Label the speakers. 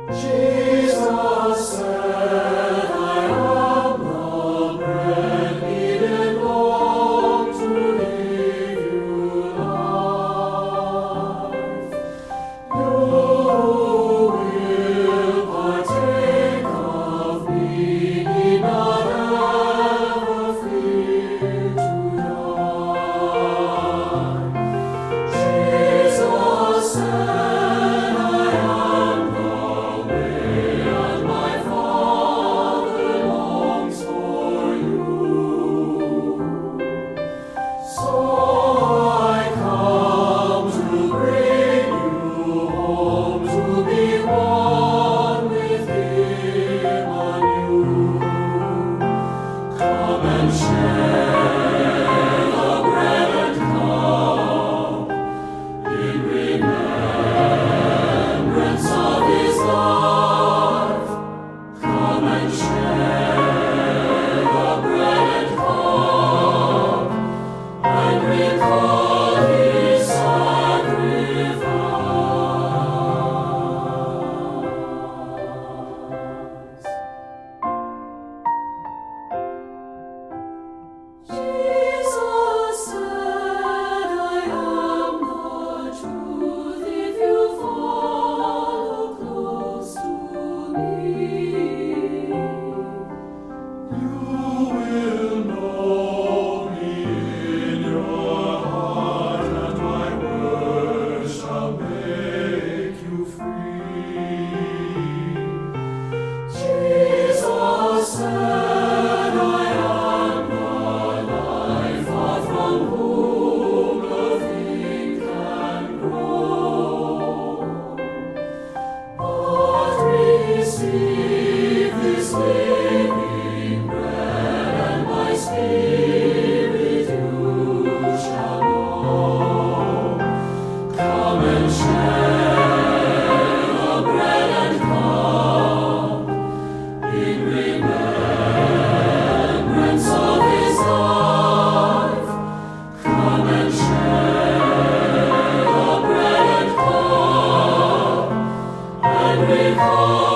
Speaker 1: Jesus said, I am the bread eaten long to give you life. You will partake of me, need not ever fear to die. Jesus said, I am the way, and my Father longs for you. So I come to bring you home, to be one with Him anew. Come and share the bread and cup in remembrance of His life. Come and share the bread and cup and recall His sacrifice. Jesus said, I am the truth. If you follow close to me, you will know me in your heart, and my word shall make you free. Jesus said, I am the life, far from whom nothing can grow. But receive this living bread, and my spirit you shall know. Come and share the bread and cup in remembrance of His life. Come and share the bread and cup and recall